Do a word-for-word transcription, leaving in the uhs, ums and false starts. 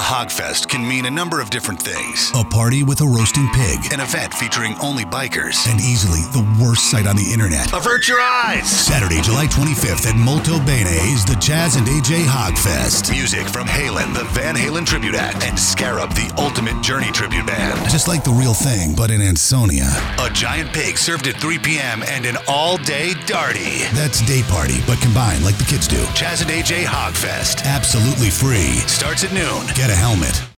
Hogfest can mean a number of different things. A party with a roasting pig. An event featuring only bikers. And easily the worst site on the internet. Avert your eyes! Saturday, July twenty-fifth at Molto Bene is the Chaz and A J Hogfest. Music from Halen, the Van Halen Tribute Act, and Scarab, the Ultimate Journey Tribute Band. Just like the real thing, but in Ansonia. A giant pig served at three p.m. and an all-day darty. That's day party, but combined like the kids do. Chaz and A J Hogfest. Absolutely free. Starts at noon. Get a helmet.